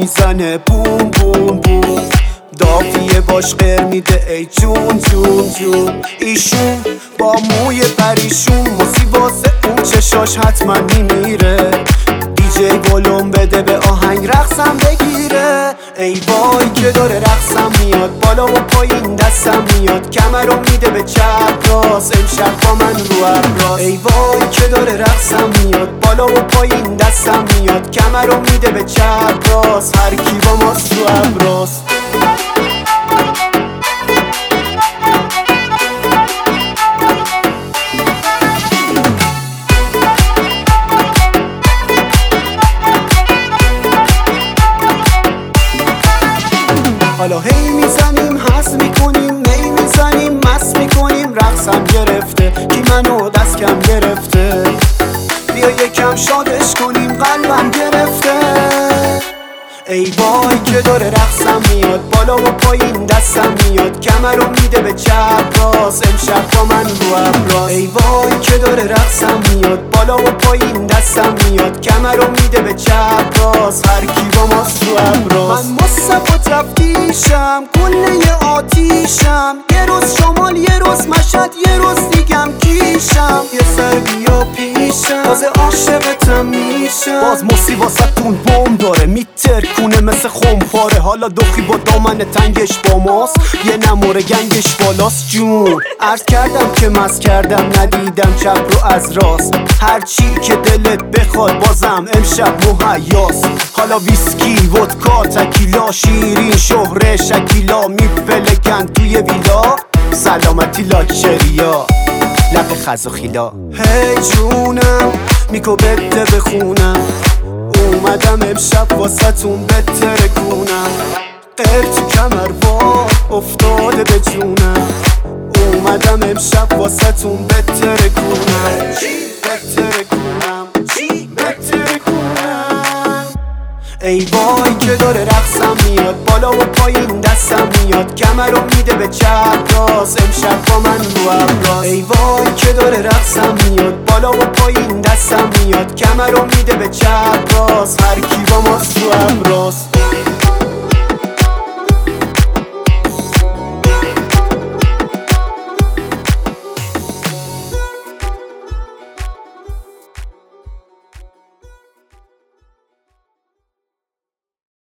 میزنه بوم بوم بوم، دافیه باش غیر میده ای جون جون جون. ایشون با موی پریشون، موسی واسه اون چشاش حتما میمیره. دیجی ولوم بده به آهنگ رقصم بگیره. ای وای که داره رقصم میاد، بالا و پایین دستم میاد، کمر رو میده به چپ راست، امشب با من رو ابراز. ای وای که داره رقصم میاد، بالا و پایین دستم میاد، کمر رو میده به چپ راست، هر کی با ماست رو ابراز. حالا هی میزنیم حس میکنیم، می میزنیم مست میکنیم، رقصم گرفته کی منو دست کم گرفته. بیا یکم شادش کنیم قلبم گرفته. ای وای که داره رقصم میاد، بالا و پایین دستم میاد، کمر رو میده به چپ راست، امشب با من رو ابراز. ای وای که داره رقصم میاد، بالا و پایین دستم میاد، کمر رو میده به چپ راست، هر کی با ماست رو ابراز. من مصطفی تفتیشم، کله آتیشم، یه روز شمال یه روز مشهد یه روز دیگم کیشم. یه سر بیا پیشم، تازه عاشقتم میشم. باز موسی واسه تون بوم داره میترکونه مثل خمپاره. حالا دخی با دامن تنگش با ماست، یه نموره گنگش بالاست جون. عرض کردم که مست کردم ندیدم چپ رو از راست، هرچی که دلت بخواد بازم امشب مهیاست. حالا ویسکی ودکا تکیلا شیرین شهره شکیلا، میپلکن توی ویلا سلامتی لاکچریا لق خز و خیلا. هی جونم میکو بده بخونم، اومدم امشب واسه تون بترکونم. غیر تو کمر وار افتاده به جونم، اومدم امشب واسه تون بترکونم. بترکونم ای وای که داره رقصم میاد، بالا و پایین دستم میاد، کمر رو میده به چپ راست، امشب با من رو ابراز. ای وای که داره رقصم میاد، بالا و پایین دستم میاد، کمر رو میده به چپ راست، هر کی با ماست رو ابراز.